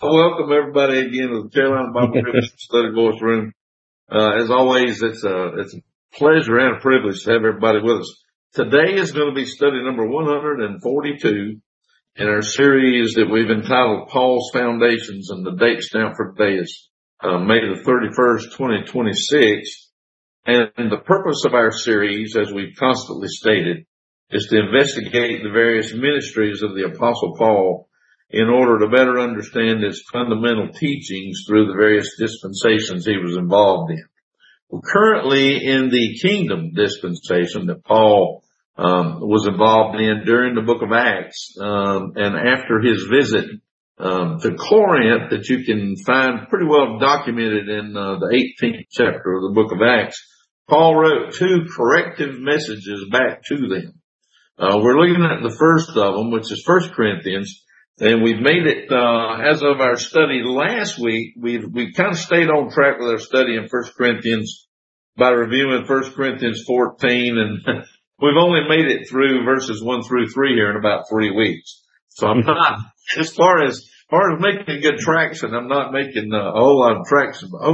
welcome everybody again to the Carolina Bible Christian Study Voice Room. As always, it's a pleasure and a privilege to have everybody with us. Today is going to be study number 142 in our series that we've entitled Paul's Foundations, and the date stamp for today is May the 31st, 2026. And the purpose of our series, as we've constantly stated, is to investigate the various ministries of the Apostle Paul in order to better understand his fundamental teachings through the various dispensations he was involved in. We're currently in the kingdom dispensation that Paul was involved in during the book of Acts, and after his visit to Corinth, that you can find pretty well documented in the 18th chapter of the book of Acts. Paul wrote 2 corrective messages back to them. We're looking at the first of them, which is 1 Corinthians. And we've made it, as of our study last week, we've kind of stayed on track with our study in 1 Corinthians by reviewing 1 Corinthians 14, and we've only made it through verses 1 through 3 here in about 3 weeks. So I'm not, as far as making good traction, I'm not making a whole lot of traction, but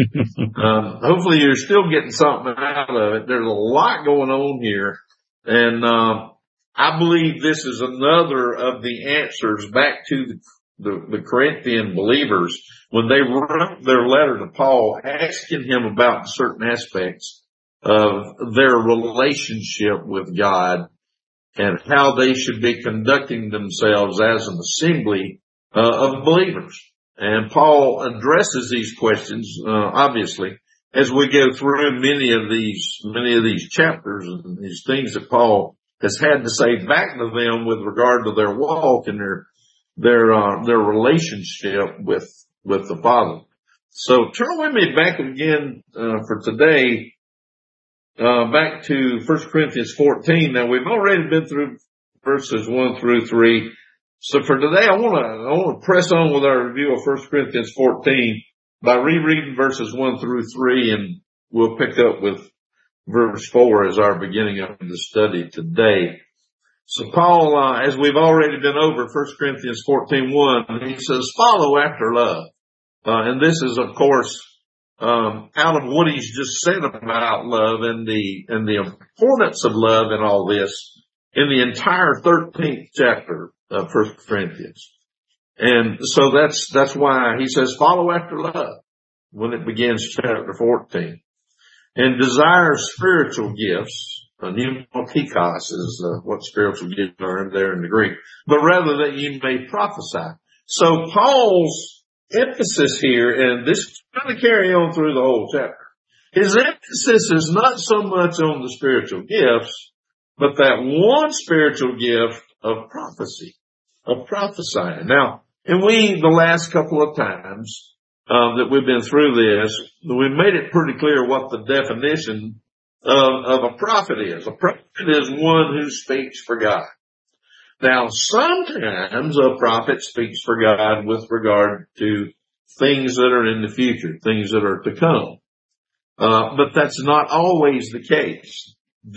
hopefully you're still getting something out of it. There's a lot going on here, and, I believe this is another of the answers back to the Corinthian believers when they wrote their letter to Paul, asking him about certain aspects of their relationship with God and how they should be conducting themselves as an assembly of believers. And Paul addresses these questions, obviously, as we go through many of these chapters and these things that Paul has had to say back to them with regard to their walk and their relationship with the Father. So turn with me back again for today, back to 1 Corinthians 14. Now we've already been through verses 1 through 3. So for today, I want to press on with our review of 1 Corinthians 14 by rereading verses 1 through 3, and we'll pick up with verse 4 is our beginning of the study today. So Paul, as we've already been over 1 Corinthians 14:1, he says, follow after love. And this is, of course, out of what he's just said about love and the importance of love and all this in the entire 13th chapter of 1 Corinthians. And so that's why he says, follow after love when it begins chapter 14. And desire spiritual gifts. Pneumokikos is what spiritual gifts are there in the Greek. But rather that you may prophesy. So Paul's emphasis here, and this is going to carry on through the whole chapter, his emphasis is not so much on the spiritual gifts, but that one spiritual gift of prophecy, of prophesying. Now, and the last couple of times, that we've been through this, we made it pretty clear what the definition of a prophet is. A prophet is one who speaks for God. Now, sometimes a prophet speaks for God with regard to things that are in the future, things that are to come. But that's not always the case.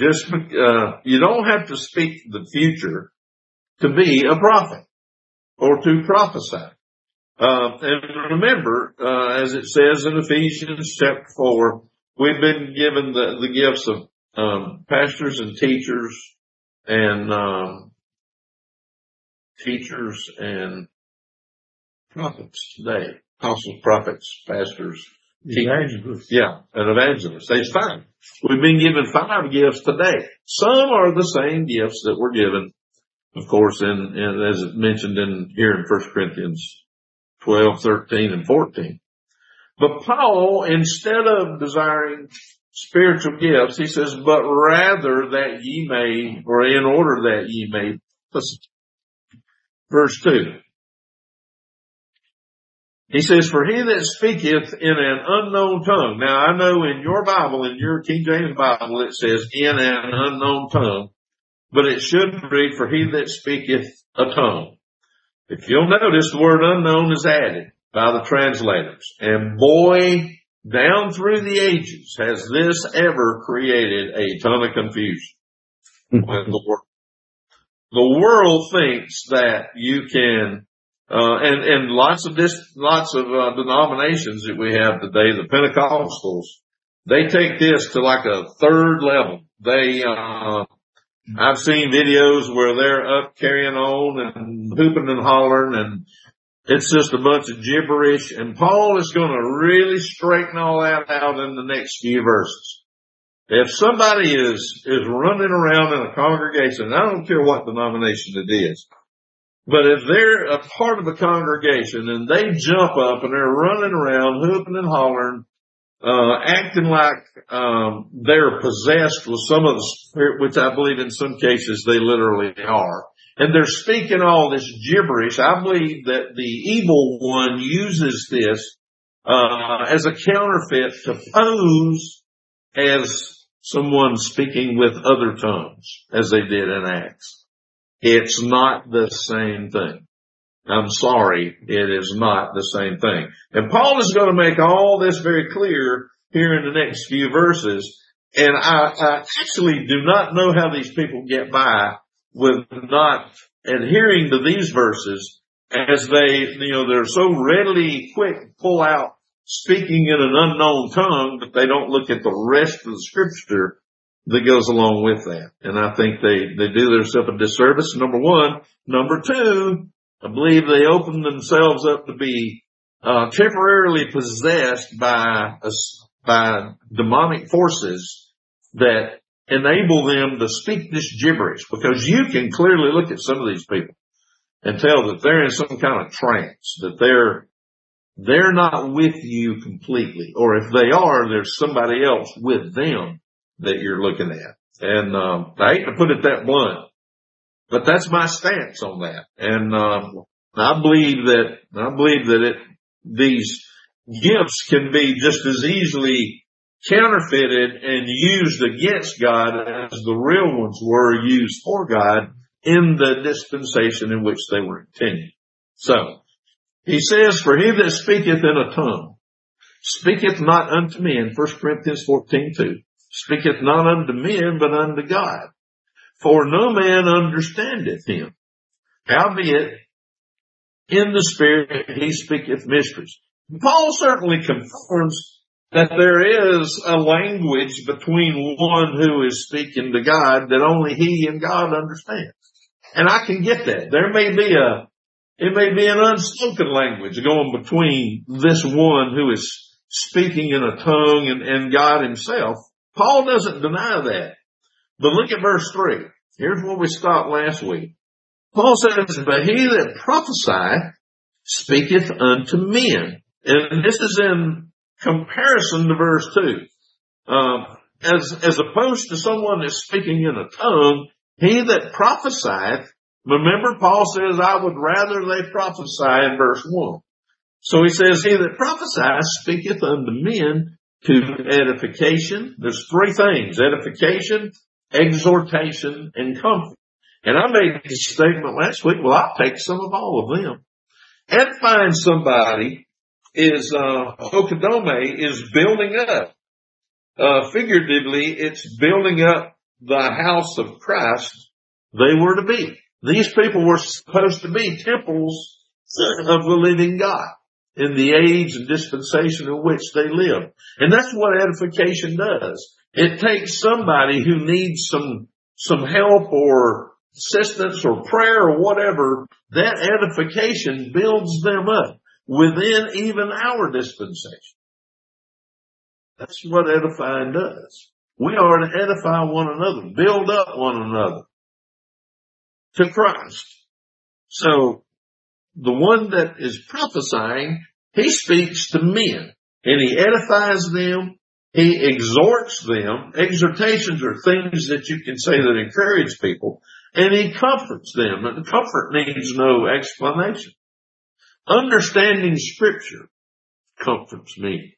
You don't have to speak the future to be a prophet or to prophesy. And remember, as it says in Ephesians chapter 4, we've been given the gifts of pastors and teachers and prophets today. Apostles, prophets, pastors, evangelists. Yeah, and evangelists. There's 5. We've been given 5 gifts today. Some are the same gifts that were given, of course, in as mentioned here in 1 Corinthians 12, 13, and 14. But Paul, instead of desiring spiritual gifts, he says, but rather that ye may, or in order that ye may. Listen. Verse 2. He says, for he that speaketh in an unknown tongue. Now I know in your Bible, in your King James Bible, it says in an unknown tongue, but it should read for he that speaketh a tongue. If you'll notice, the word unknown is added by the translators. And boy, down through the ages, has this ever created a ton of confusion. The world thinks that you can And lots of denominations that we have today, the Pentecostals, they take this to like a third level. I've seen videos where they're up carrying on and hooping and hollering, and it's just a bunch of gibberish. And Paul is going to really straighten all that out in the next few verses. If somebody is running around in a congregation, I don't care what denomination it is, but if they're a part of a congregation and they jump up and they're running around, hooping and hollering, acting like they're possessed with some of the spirit, which I believe in some cases they literally are, and they're speaking all this gibberish, I believe that the evil one uses this as a counterfeit to pose as someone speaking with other tongues, as they did in Acts. It's not the same thing. I'm sorry, it is not the same thing. And Paul is going to make all this very clear here in the next few verses. And I actually do not know how these people get by with not adhering to these verses, as they're so readily quick to pull out speaking in an unknown tongue, but they don't look at the rest of the scripture that goes along with that. And I think they do themselves a disservice, number one. Number two, I believe they open themselves up to be temporarily possessed by demonic forces that enable them to speak this gibberish, because you can clearly look at some of these people and tell that they're in some kind of trance, that they're not with you completely, or if they are, there's somebody else with them that you're looking at. And I hate to put it that blunt, but that's my stance on that. And I believe that these gifts can be just as easily counterfeited and used against God as the real ones were used for God in the dispensation in which they were intended. So he says, "For he that speaketh in a tongue speaketh not unto men," 1 Corinthians 14:2, "speaketh not unto men, but unto God. For no man understandeth him. Howbeit, in the Spirit he speaketh mysteries." Paul certainly confirms that there is a language between one who is speaking to God that only he and God understand. And I can get that. It may be an unspoken language going between this one who is speaking in a tongue and God himself. Paul doesn't deny that. But look at verse 3. Here's where we stopped last week. Paul says, "But he that prophesieth speaketh unto men." And this is in comparison to verse 2. As opposed to someone that's speaking in a tongue, he that prophesieth, remember Paul says, "I would rather they prophesy," in verse 1. So he says, "He that prophesieth speaketh unto men to edification." There's three things: edification, exhortation, and comfort. And I made this statement last week. Well, I'll take some of all of them. Edifying somebody is, Okodome is building up. Figuratively, it's building up the house of Christ they were to be. These people were supposed to be temples of the living God in the age and dispensation in which they live. And that's what edification does. It takes somebody who needs some help or assistance or prayer or whatever. That edification builds them up within even our dispensation. That's what edifying does. We are to edify one another, build up one another to Christ. So the one that is prophesying, he speaks to men and he edifies them. He exhorts them. Exhortations are things that you can say that encourage people, and he comforts them. And comfort needs no explanation. Understanding Scripture comforts me.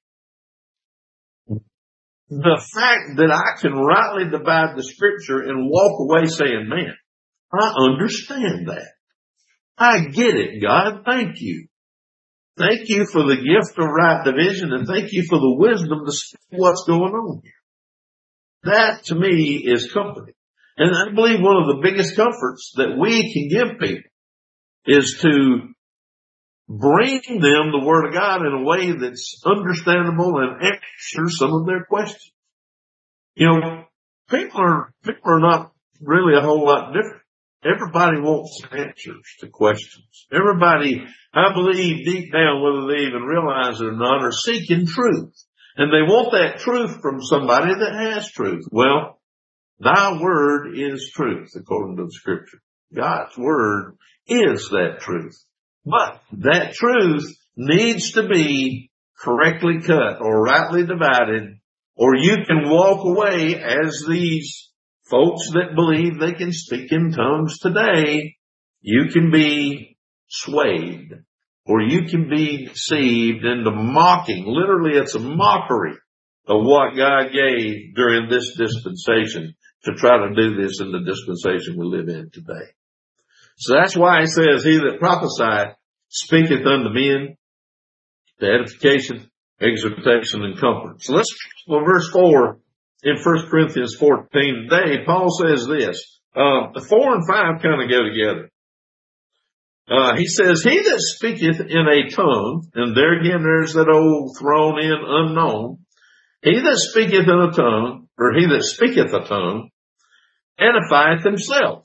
The fact that I can rightly divide the Scripture and walk away saying, "Man, I understand that. I get it, God. Thank you. Thank you for the gift of right division, and thank you for the wisdom to see what's going on here." That to me is comforting. And I believe one of the biggest comforts that we can give people is to bring them the Word of God in a way that's understandable and answer some of their questions. You know, people are not really a whole lot different. Everybody wants answers to questions. Everybody, I believe deep down, whether they even realize it or not, are seeking truth. And they want that truth from somebody that has truth. Well, thy word is truth, according to the scripture. God's word is that truth. But that truth needs to be correctly cut or rightly divided, or you can walk away as these folks that believe they can speak in tongues today. You can be swayed, or you can be deceived into mocking. Literally, it's a mockery of what God gave during this dispensation to try to do this in the dispensation we live in today. So that's why it says, he that prophesieth speaketh unto men to edification, exhortation, and comfort. So let's go to verse 4 in 1 Corinthians 14 today. Paul says this. The 4 and 5 kind of go together. He says, he that speaketh in a tongue, and there again there's that old thrown in unknown. He that speaketh in a tongue, or he that speaketh a tongue, edifieth himself.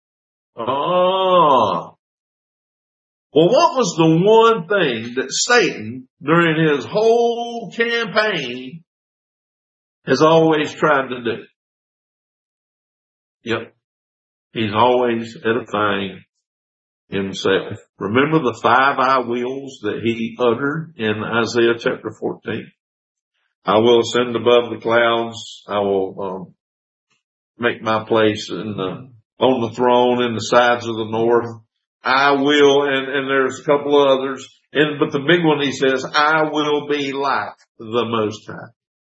Well, what was the one thing that Satan, during his whole campaign, has always tried to do? Yep. He's always edifying himself. Remember the 5 I wills that he uttered in Isaiah chapter 14? I will ascend above the clouds. I will make my place on the throne in the sides of the north. I will, and there's a couple of others, but the big one, he says, I will be like the Most High.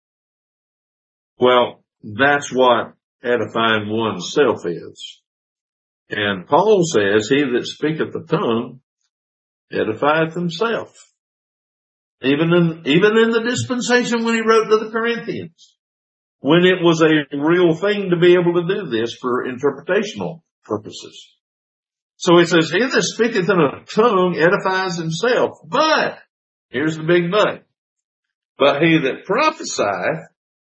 Well, that's what edifying oneself is. And Paul says, he that speaketh the tongue edifieth himself. Even in the dispensation when he wrote to the Corinthians, when it was a real thing to be able to do this for interpretational purposes. So he says, he that speaketh in a tongue edifies himself. But, here's the big but. But he that prophesieth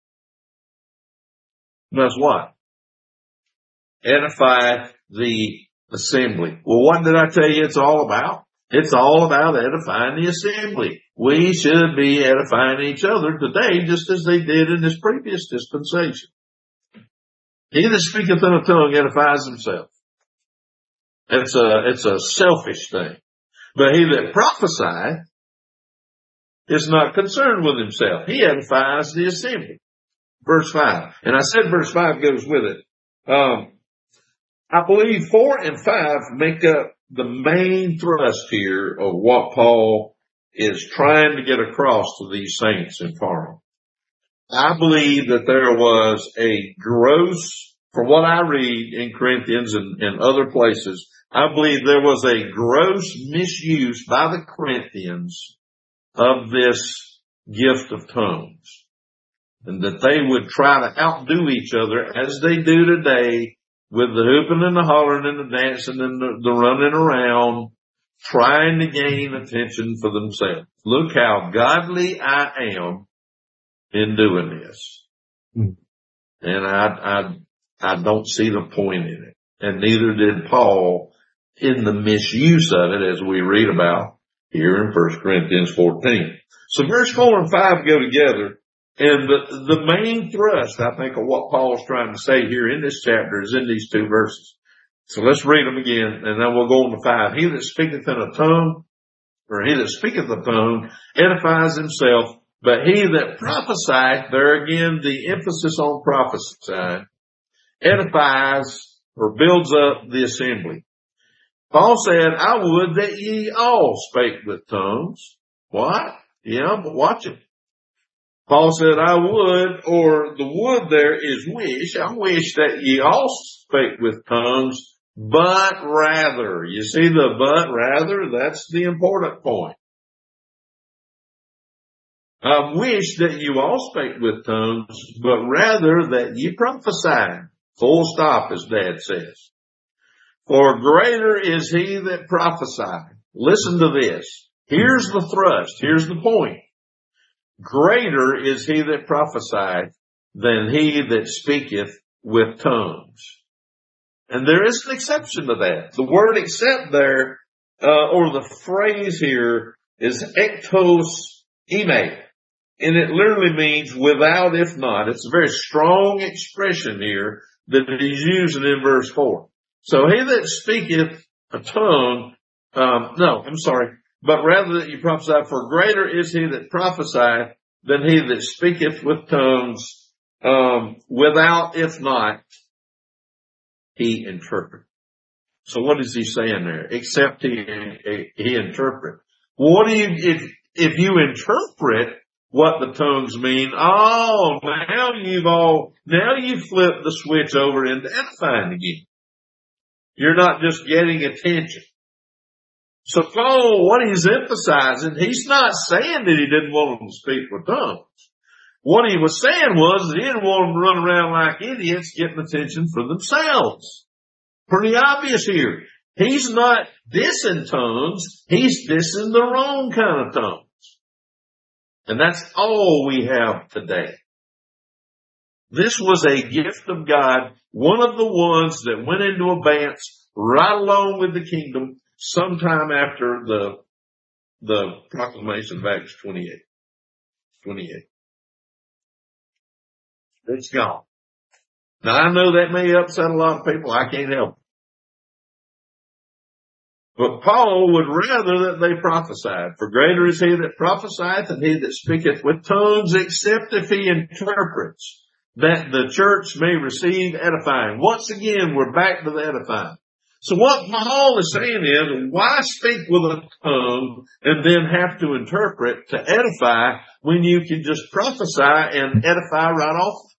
does what? Edifieth the assembly. Well, what did I tell you it's all about? It's all about edifying the assembly. We should be edifying each other today just as they did in this previous dispensation. He that speaketh in a tongue edifies himself. It's a selfish thing. But he that prophesieth is not concerned with himself. He edifies the assembly. Verse 5. And I said verse 5 goes with it. I believe 4 and 5 make up the main thrust here of what Paul is trying to get across to these saints in Corinth. I believe that there was a gross, from what I read in Corinthians and other places, I believe there was a gross misuse by the Corinthians of this gift of tongues. And that they would try to outdo each other as they do today with the hooping and the hollering and the dancing and the running around, trying to gain attention for themselves. Look how godly I am in doing this. And I don't see the point in it. And neither did Paul in the misuse of it, as we read about here in 1 Corinthians 14. So verse 4 and 5 go together. And the main thrust, I think, of what Paul's trying to say here in this chapter is in these 2 verses. So let's read them again, and then we'll go on to 5. He that speaketh in a tongue, or he that speaketh a tongue, edifies himself. But he that prophesieth, there again the emphasis on prophesying, edifies or builds up the assembly. Paul said, I would that ye all spake with tongues. What? Yeah, but watch it. Paul said, I would, or the would there is wish. I wish that ye all spake with tongues, but rather. You see the but rather? That's the important point. I wish that you all spake with tongues, but rather that ye prophesy. Full stop, as Dad says. For greater is he that prophesieth. listen to this. Here's the thrust. Here's the point. Greater is he that prophesieth than he that speaketh with tongues. And there is an exception to that. The word except there, or the phrase here is ektos ime. And it literally means without if not. It's a very strong expression here that he's using in verse 4. So he that speaketh a tongue, but rather that you prophesy, for greater is he that prophesieth than he that speaketh with tongues, without if not, he interpret. So what is he saying there? Except he interpret. What do you, if you interpret what the tongues mean, now you've flipped the switch over into edifying again. You're not just getting attention. So Paul, what he's emphasizing, he's not saying that he didn't want them to speak with tongues. What he was saying was that he didn't want them to run around like idiots getting attention for themselves. Pretty obvious here. He's not dissing tongues. He's dissing the wrong kind of tongues. And that's all we have today. This was a gift of God, one of the ones that went into abeyance right along with the kingdom sometime after the proclamation of Acts 28. It's gone. Now I know that may upset a lot of people. I can't help it. But Paul would rather that they prophesied. For greater is he that prophesieth than he that speaketh with tongues, except if he interprets, that the church may receive edifying. Once again, we're back to the edifying. So what Paul is saying is, why speak with a tongue and then have to interpret to edify when you can just prophesy and edify right off?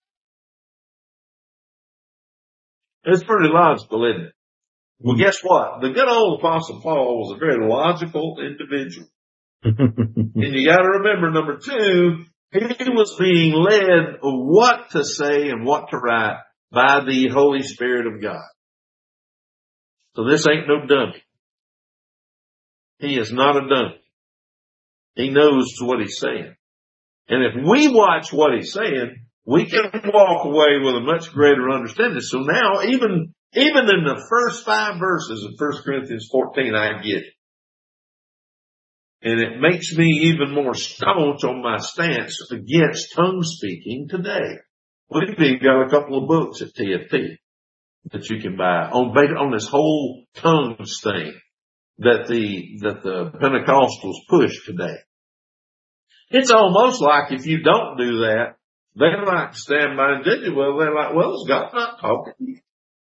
It's pretty logical, isn't it? Well, guess what? The good old Apostle Paul was a very logical individual. And you got to remember, number two, he was being led of what to say and what to write by the Holy Spirit of God. So this ain't no dummy. He is not a dummy. He knows what he's saying. And if we watch what he's saying, we can walk away with a much greater understanding. So now, even in the first 5 verses of 1 Corinthians 14, I get it. And it makes me even more staunch on my stance against tongue speaking today. We've even got a couple of books at TFT that you can buy on this whole tongues thing that the Pentecostals push today. It's almost like if you don't do that, they like to stand by and judge you. Well, they're like, well, is God not talking to you?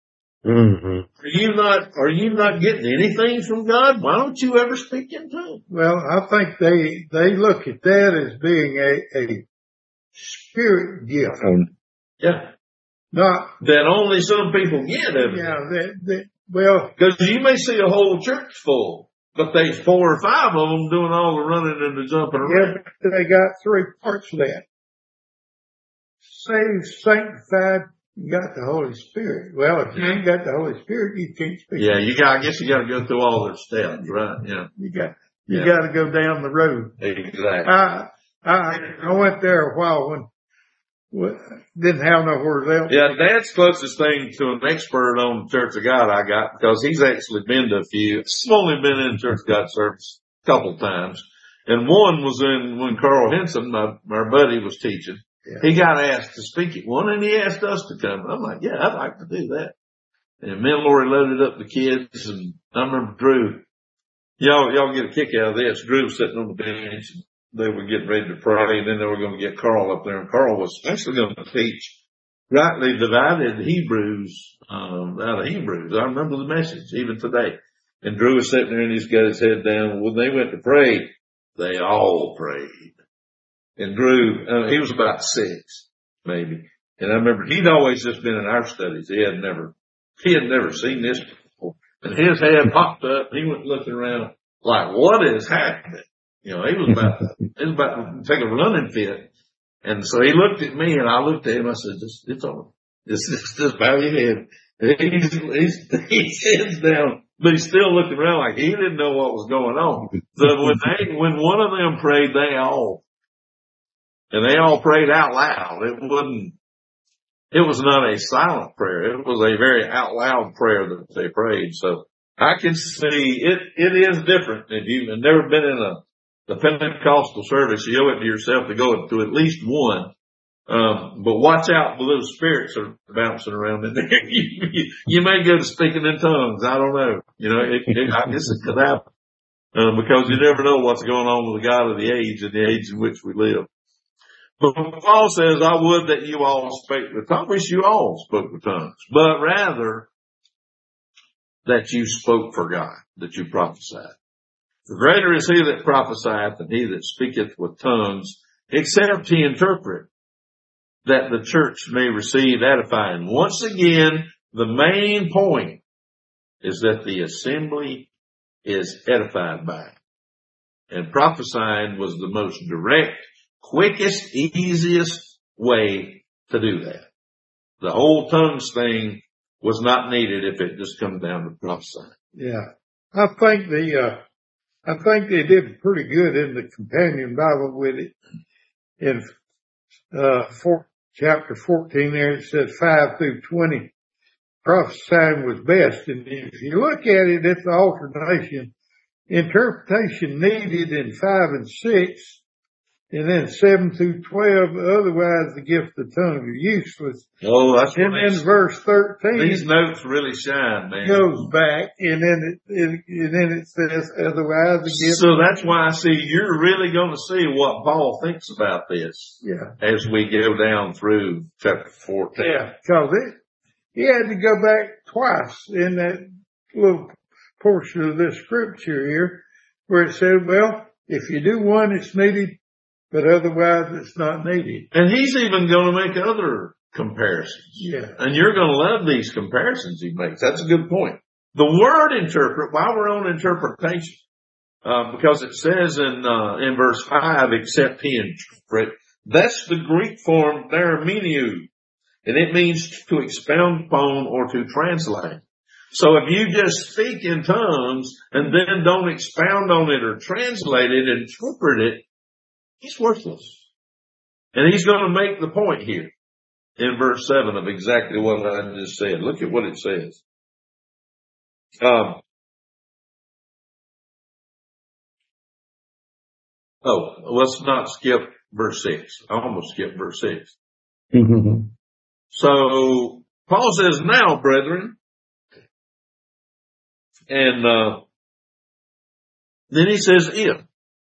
Mm-hmm. Are you not getting anything from God? Why don't you ever speak in tongues? Well, I think they look at that as being a spirit gift. Yeah. Not that only some people get. Yeah, well, because you may see a whole church full, but there's 4 or 5 of them doing all the running and the jumping around. Yeah, but they got 3 parts of that. Saved, sanctified, you got the Holy Spirit. Well, if you ain't got the Holy Spirit, you can't speak. Yeah, I guess you got to go through all their steps, right? Yeah. You got to go down the road. Exactly. I went there a while when didn't have nowhere else. Yeah, Dad's closest thing to an expert on Church of God I got, because he's actually been to a few. I've only been in Church of God service a couple times. And one was when Carl Henson, my buddy, was teaching. Yeah. He got asked to speak at one, and he asked us to come. I'm like, yeah, I'd like to do that. And me and Lori loaded up the kids, and I remember Drew. Y'all get a kick out of this. Drew was sitting on the bench, and they were getting ready to pray, and then they were going to get Carl up there, and Carl was actually going to teach rightly divided Hebrews, out of Hebrews. I remember the message even today. And Drew was sitting there and he's got his head down. When they went to pray, they all prayed. And Drew, he was about 6, maybe. And I remember he'd always just been in our studies. He had never seen this before. And his head popped up. He went looking around like, what is happening? He was about to take a running fit. And so he looked at me and I looked at him. I said, it's all right. Just bow your head. He sits down But he's still looking around like he didn't know what was going on. So when one of them prayed, they all prayed out loud. It was not a silent prayer. It was a very out loud prayer that they prayed. So I can see it is different. If you've never been in the Pentecostal service, you owe it to yourself to go to at least one. But watch out, the little spirits are bouncing around in there. You may go to speaking in tongues. I don't know. I guess it could happen. Because you never know what's going on with the God of the age and the age in which we live. But Paul says, I would that you all spake with tongues. I wish you all spoke with tongues, but rather that you spoke for God, that you prophesied. For greater is he that prophesieth than he that speaketh with tongues, except he interpret, that the church may receive edifying. Once again, the main point is that the assembly is edified by it. And prophesying was the most direct, quickest, easiest way to do that. The whole tongues thing was not needed if it just comes down to prophesying. Yeah. I think they did pretty good in the companion Bible with it. In, chapter 14 there, it said 5 through 20. Prophesying was best. And if you look at it, it's the alternation. Interpretation needed in 5 and 6. And then 7 through 12, otherwise the gift of tongues are useless. Oh, that's and then verse 13. These notes really shine, man. Goes back, and then it says, otherwise the gift. So that's why I see you're really going to see what Paul thinks about this. Yeah. As we go down through chapter 14. Yeah, because he had to go back twice in that little portion of this scripture here, where it said, well, if you do one, it's needed, but otherwise it's not needed. And he's even going to make other comparisons. Yeah. And you're going to love these comparisons he makes. That's a good point. The word interpret, while we're on interpretation, because it says in verse 5, except he interpret, that's the Greek form theremeneu. And it means to expound upon or to translate. So if you just speak in tongues and then don't expound on it or translate it, interpret it, it's worthless. And he's going to make the point here in verse 7 of exactly what I just said. Look at what it says. Let's not skip verse 6. I almost skipped verse 6. Mm-hmm. So Paul says, now, brethren, and then he says, if.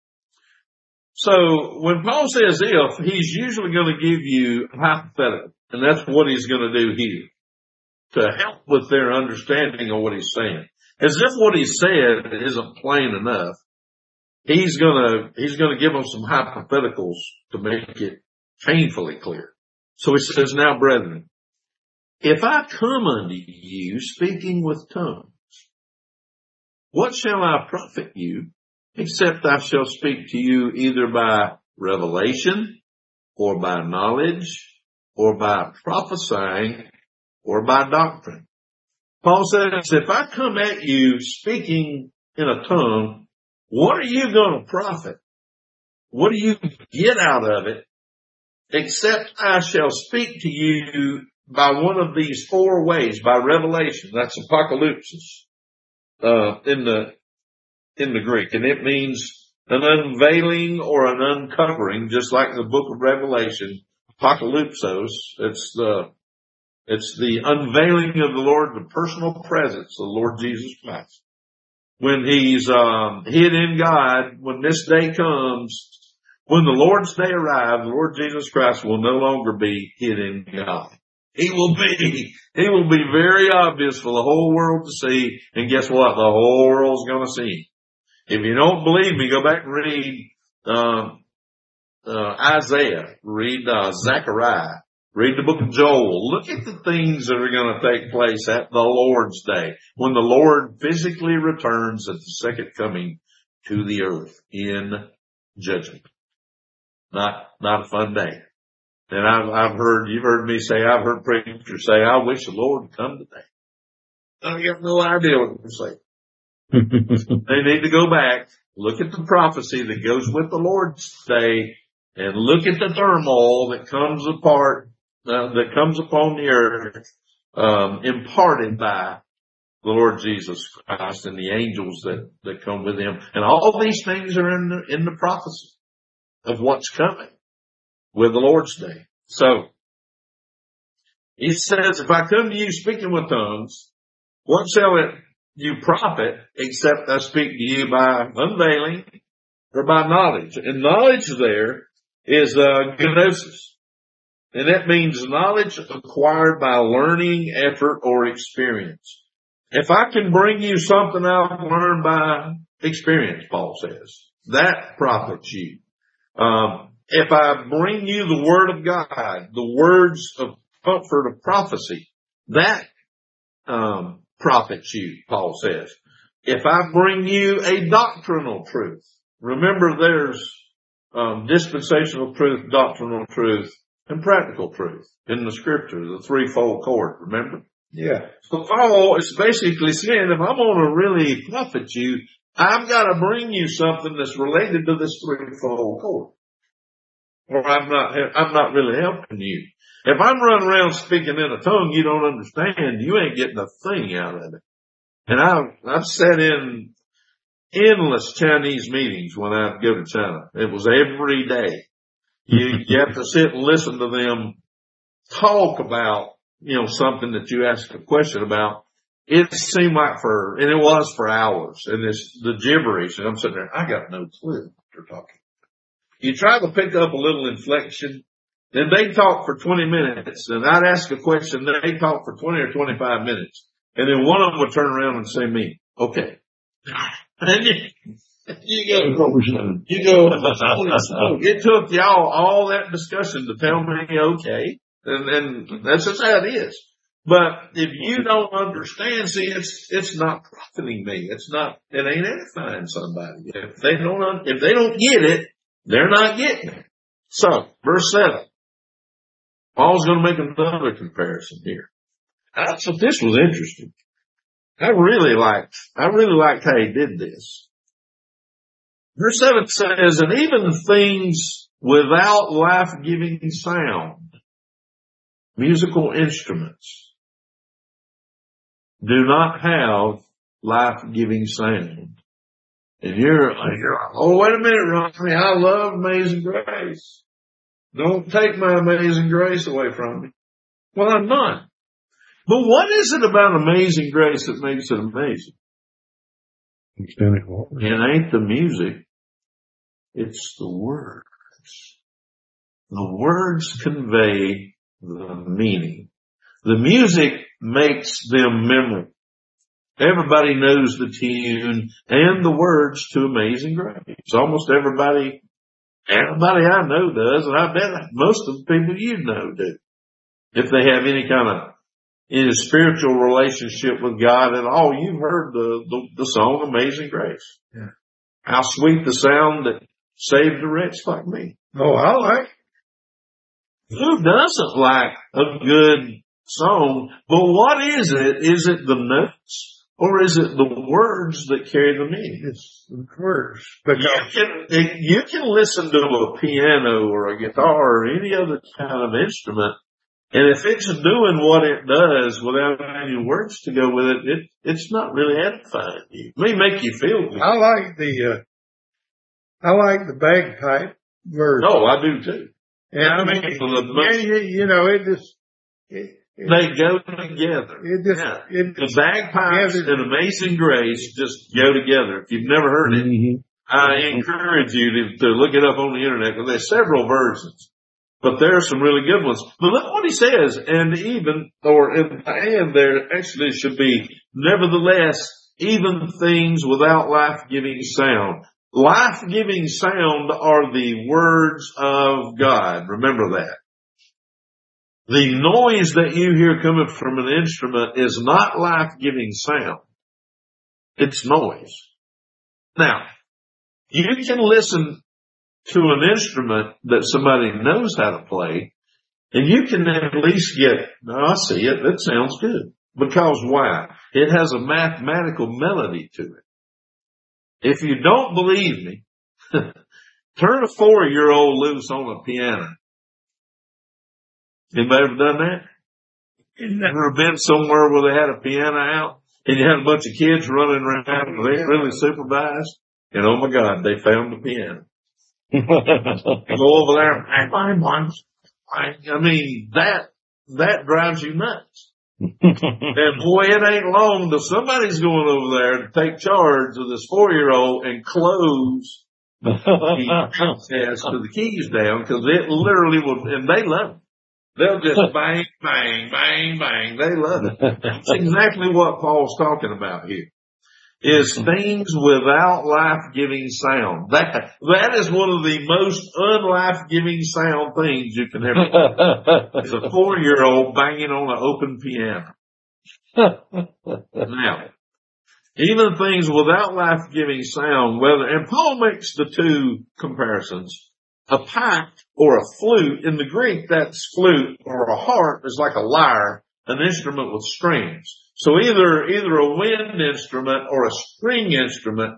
So when Paul says if, he's usually going to give you a hypothetical, and that's what he's going to do here to help with their understanding of what he's saying. As if what he said isn't plain enough, he's going to give them some hypotheticals to make it painfully clear. So he says, now, brethren, if I come unto you speaking with tongues, what shall I profit you, except I shall speak to you either by revelation, or by knowledge, or by prophesying, or by doctrine? Paul says, if I come at you speaking in a tongue, what are you going to profit? What do you get out of it? Except I shall speak to you by one of these 4 ways, by revelation. That's apocalypsis, in the Greek. And it means an unveiling or an uncovering, just like the book of Revelation, apocalypsos. It's the unveiling of the Lord, the personal presence of the Lord Jesus Christ. When he's, hid in God, when this day comes, when the Lord's day arrives, the Lord Jesus Christ will no longer be hid in God. He will be very obvious for the whole world to see. And guess what? The whole world's going to see him. If you don't believe me, go back and read, Isaiah, read, Zechariah, read the book of Joel. Look at the things that are going to take place at the Lord's day when the Lord physically returns at the second coming to the earth in judgment. Not a fun day. And you've heard me say, I've heard preachers say, I wish the Lord would come today. I got no idea what they're saying. They need to go back, look at the prophecy that goes with the Lord's Day, and look at the turmoil that comes upon the earth, imparted by the Lord Jesus Christ and the angels that come with him. And all these things are in the prophecy of what's coming with the Lord's Day. So, he says, if I come to you speaking with tongues, what shall it you profit except I speak to you by unveiling or by knowledge? And knowledge there is gnosis. And that means knowledge acquired by learning, effort, or experience. If I can bring you something I've learned by experience, Paul says, that profits you. If I bring you the Word of God, the words of comfort of prophecy, that profits you, Paul says. If I bring you a doctrinal truth, remember there's dispensational truth, doctrinal truth, and practical truth in the Scripture, the threefold cord, remember? Yeah. So Paul is basically saying, if I'm going to really profit you, I've got to bring you something that's related to this threefold cord. Or I'm not really helping you. If I'm running around speaking in a tongue you don't understand, you ain't getting a thing out of it. And I've sat in endless Chinese meetings when I'd go to China. It was every day. You have to sit and listen to them talk about, something that you ask a question about. It seemed like and it was for hours. And the gibberish. And I'm sitting there, I got no clue what they're talking. You try to pick up a little inflection, then they talk for 20 minutes, and I'd ask a question, they talk for 20 or 25 minutes, and then one of them would turn around and say me, okay. And you go, it took y'all all that discussion to tell me okay, and that's just how it is. But if you don't understand, see, it's not profiting me. It ain't edifying somebody. If they don't get it, they're not getting it. So, verse 7. Paul's going to make another comparison here. I thought this was interesting. I really liked how he did this. Verse 7 says, and even things without life-giving sound, musical instruments, do not have life-giving sound. And you're like, oh, wait a minute, Ronnie, I love Amazing Grace. Don't take my Amazing Grace away from me. Well, I'm not. But what is it about Amazing Grace that makes it amazing? It ain't the music. It's the words. The words convey the meaning. The music makes them memorable. Everybody knows the tune and the words to Amazing Grace. Almost everybody I know does, and I bet most of the people you know do. If they have any kind of spiritual relationship with God at all, you've heard the song Amazing Grace. Yeah. How sweet the sound that saved a wretch like me. Oh, I like it. Who doesn't like a good song? But what is it? Is it the notes? Or is it the words that carry the meaning? It's the words. You can listen to a piano or a guitar or any other kind of instrument, and if it's doing what it does without any words to go with it, it's not really edifying you. It may make you feel good. I like the bagpipe version. Oh, I do too. And they go together. The bagpipes and Amazing Grace just go together. If you've never heard it, I encourage you to look it up on the internet, because there's several versions, but there are some really good ones. But look what he says, and there actually should be, nevertheless, even things without life-giving sound. Life-giving sound are the words of God. Remember that. The noise that you hear coming from an instrument is not life-giving sound. It's noise. Now, you can listen to an instrument that somebody knows how to play, and you can at least I see it, that sounds good. Because why? It has a mathematical melody to it. If you don't believe me, turn a 4-year-old loose on a piano. Anybody ever done that? Ever been somewhere where they had a piano out and you had a bunch of kids running around and they ain't really supervised? And oh my God, they found the piano. Go over there. I mean, that drives you nuts. And boy, it ain't long till somebody's going over there to take charge of this 4-year-old and close the access to the keys down, because it literally will, and they love it. They'll just bang, bang, bang, bang. They love it. That's exactly what Paul's talking about here. Is things without life-giving sound. That is one of the most unlife-giving sound things you can ever do. It's a 4-year-old banging on an open piano. Now, even things without life-giving sound, and Paul makes the two comparisons. A pipe or a flute, in the Greek that's flute, or a harp is like a lyre, an instrument with strings. So either a wind instrument or a string instrument,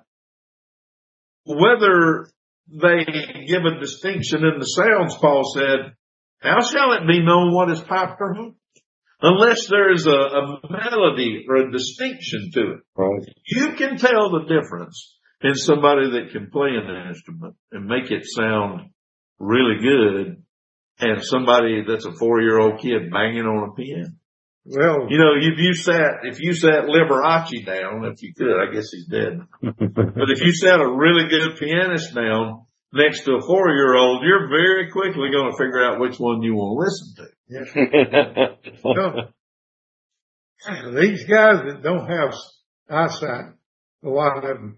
whether they give a distinction in the sounds, Paul said, how shall it be known what is piped or harp? Unless there is a melody or a distinction to it. Right. You can tell the difference in somebody that can play an instrument and make it sound really good, and somebody that's a 4-year-old kid banging on a piano. Well, you know, if you sat Liberace down, if you could, I guess he's dead. But if you sat a really good pianist down next to a 4-year-old, you're very quickly going to figure out which one you want to listen to. Yeah. These guys that don't have eyesight, a lot of them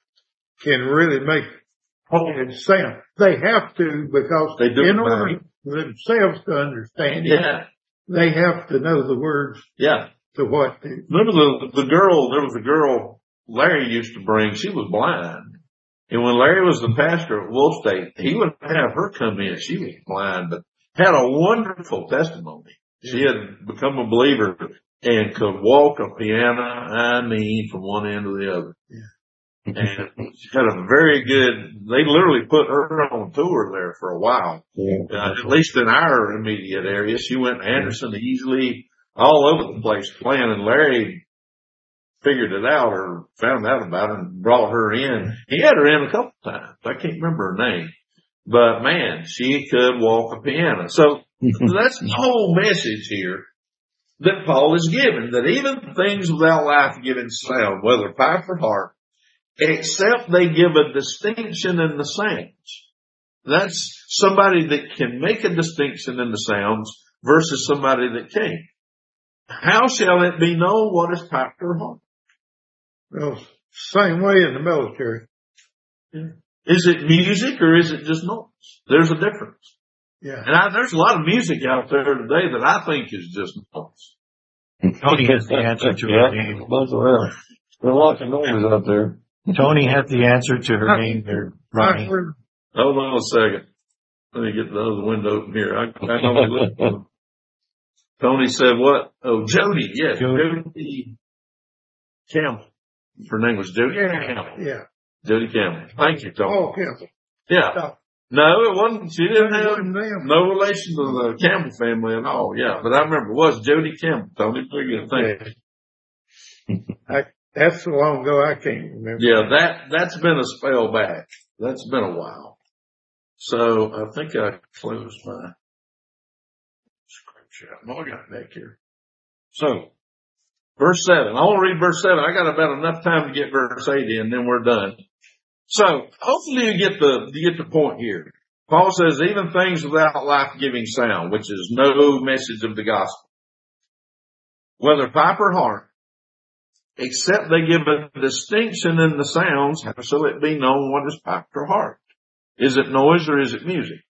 can really make sound. They have to, because in order for themselves to understand it, they have to know the words to what they... Remember there was a girl Larry used to bring, she was blind. And when Larry was the pastor at Wolf State, he would have her come in. She was blind, but had a wonderful testimony. She had become a believer and could walk a piano, I mean, from one end to the other. Yeah. And she had a very good, they literally put her on tour there for a while. Yeah. At least in our immediate area. She went to Anderson, Easley, all over the place playing, and Larry figured it out or found out about it and brought her in. He had her in a couple times. I can't remember her name. But man, she could walk a piano. So that's the whole message here that Paul is giving, that even things without life-giving sound, whether pipe or harp, except they give a distinction in the sounds. That's somebody that can make a distinction in the sounds versus somebody that can't. How shall it be known what is piped or harp? Well, same way in the military. Yeah. Is it music or is it just noise? There's a difference. Yeah. And there's a lot of music out there today that I think is just noise. Tony has the answer to her name. There's lots of noise out there. Tony has the answer to her name there, Ronnie. Hold on a second. Let me get the other window open here. I know Tony said what? Oh, Jody. Yes. Jody Campbell. Her name was Jody Campbell. Yeah. Jody Campbell. Thank you, Tony. Oh, Campbell. Yeah. No, it wasn't. She didn't have no relation to the Campbell family at all. Yeah. But I remember it was Jody Campbell, Tony. Pretty good thing. That's so long ago I can't remember. Yeah, that's been a spell back. That's been a while. So I think I closed my scripture out. No, I got it back here. So, verse 7. I want to read verse 7. I got about enough time to get verse 8 in, then we're done. So, hopefully you get the point here. Paul says, even things without life-giving sound, which is no message of the gospel, whether pipe or harp, except they give a distinction in the sounds, so it be known what is piped or harped. Is it noise or is it music?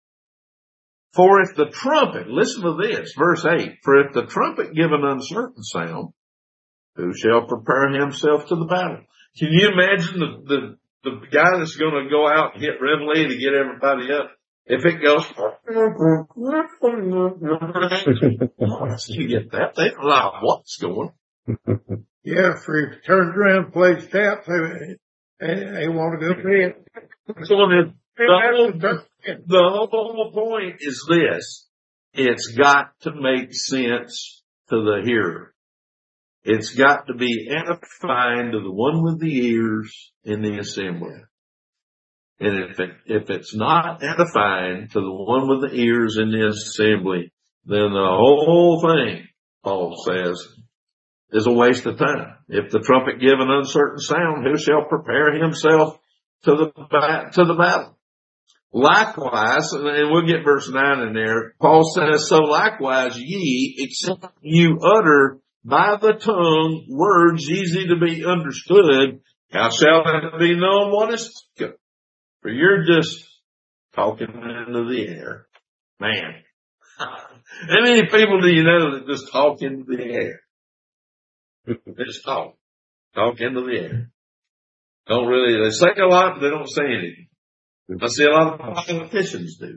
For if the trumpet, listen to this, verse 8, for if the trumpet give an uncertain sound, who shall prepare himself to the battle? Can you imagine the guy that's going to go out and hit reveille to get everybody up? If it goes, you get that? They don't know what's going. Yeah, for he turns around and plays taps, They want to go ahead. So the whole point is this. It's got to make sense to the hearer. It's got to be edifying to the one with the ears in the assembly. And if it's not edifying to the one with the ears in the assembly, then the whole thing, Paul says, is a waste of time. If the trumpet give an uncertain sound, who shall prepare himself to the battle? Likewise, and we'll get verse 9 in there, Paul says, so likewise ye, except you utter by the tongue words easy to be understood, how shall it be known what is spoken? For you're just talking into the air. Man. How many people do you know that just talk into the air? They just talk. Talk into the air. They say a lot, but they don't say anything. I see a lot of politicians do.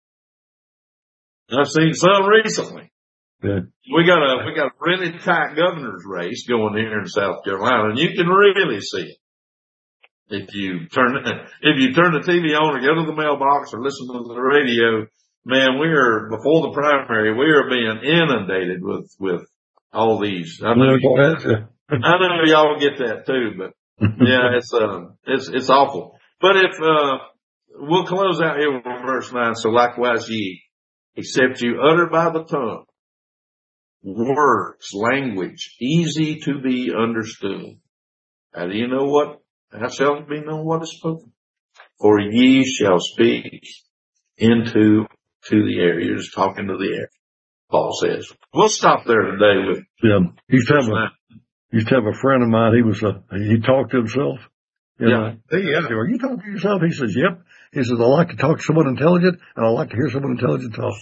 I've seen some recently. Yeah. We got a really tight governor's race going here in South Carolina, and you can really see it. If you turn the TV on or go to the mailbox or listen to the radio, man, before the primary, we are being inundated with all these. I know y'all get that too, but yeah, it's awful. But if, we'll close out here with verse 9. So likewise ye, except you utter by the tongue words, language, easy to be understood. How do you know how shall it be known what is spoken? For ye shall speak into the air. You're just talking to the air, Paul says. We'll stop there today with. Yeah. Used to have a friend of mine. He talked to himself. Yeah. Are you talking to yourself? He says, yep. He says, I like to talk to someone intelligent, and I like to hear someone intelligent talk.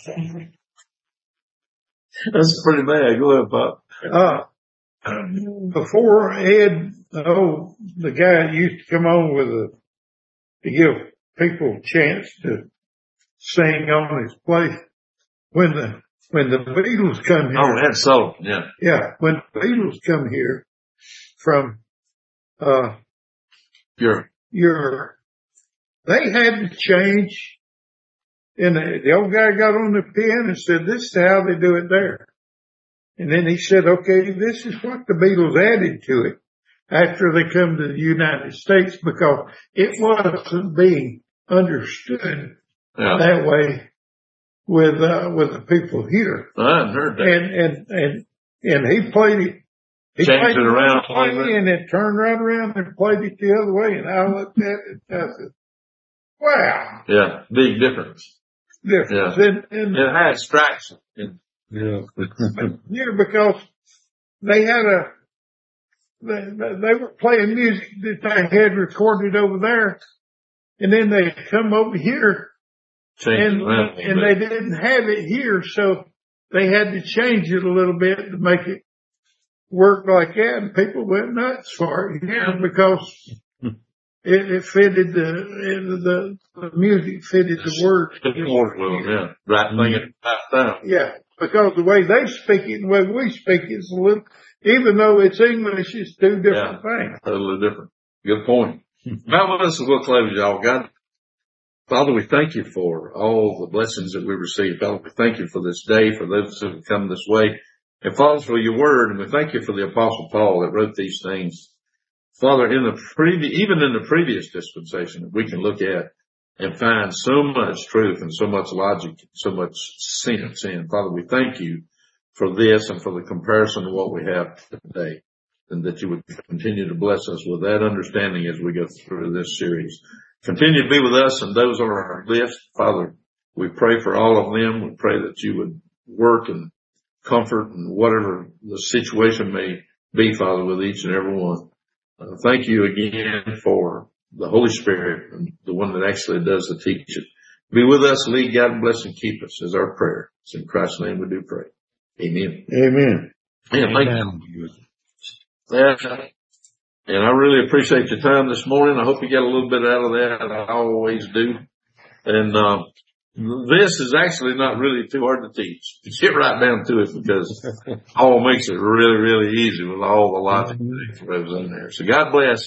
That's pretty bad. Go ahead, Pop. Before Ed, the guy that used to come on to give people a chance to sing on his place, when the Beatles come here. Oh, Ed Sullivan, yeah. Yeah, when the Beatles come here from, Europe, they had to change. And the old guy got on the pen and said, this is how they do it there. And then he said, okay, this is what the Beatles added to it after they come to the United States, because it wasn't being understood that way with the people here. I hadn't heard that. And he played it. He changed it around and then turned right around and played it the other way. And I looked at it and I said, wow. Yeah, big difference. Yeah. And it had distraction. Yeah, because they had they were playing music that they had recorded over there, and then they come over here, and they didn't have it here, so they had to change it a little bit to make it work like that, and people went nuts for it, because it fitted the music fitted the words. Yeah, right thing at the right time. Yeah. Because the way they speak it and the way we speak it is a little, even though it's English, it's two different things. Totally different. Good point. Now, we'll close, y'all. God, Father, we thank you for all the blessings that we receive. Father, we thank you for this day, for those who have come this way. And Father, for your word, and we thank you for the Apostle Paul that wrote these things. Father, even in the previous dispensation that we can look at and find so much truth and so much logic, so much sense in. Father, we thank you for this and for the comparison of what we have today, and that you would continue to bless us with that understanding as we go through this series. Continue to be with us and those on our list. Father, we pray for all of them. We pray that you would work and comfort and whatever the situation may be, Father, with each and every one. Thank you again for the Holy Spirit, the one that actually does the teaching. Be with us, lead, guide, and bless, and keep us is our prayer. It's in Christ's name we do pray. Amen. Amen. Yeah, thank you. And I really appreciate your time this morning. I hope you got a little bit out of that. I always do. And this is actually not really too hard to teach. Get right down to it, because Paul makes it really, really easy with all the logic that goes in there. So God bless.